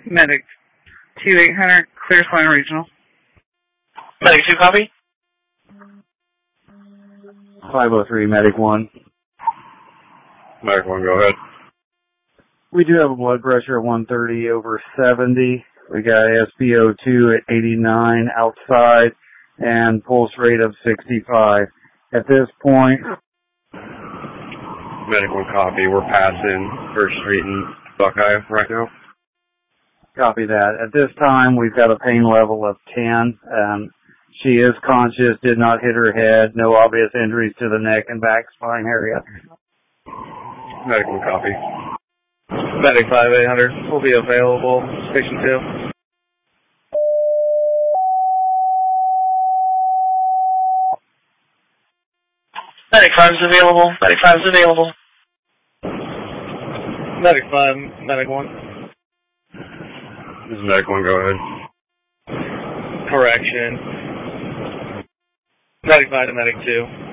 Medic 2800, Clear Spine Regional. Medic 2, copy. 503, Medic 1. Medic 1, go ahead. We do have a blood pressure of 130 over 70. We got SpO2 at 89 outside and pulse rate of 65. At this point, Medic 1, copy. We're passing First Street and Buckeye right now. Copy that. At this time, we've got a pain level of 10. She is conscious, did not hit her head, no obvious injuries to the neck and back spine area. Medic 1, copy. Medic 5800 will be available. Station 2. Medic 5 is available. Medic 5 is available. Medic 5, Medic 1. This is Medic 1, go ahead. Correction. Medic 5 to Medic 2.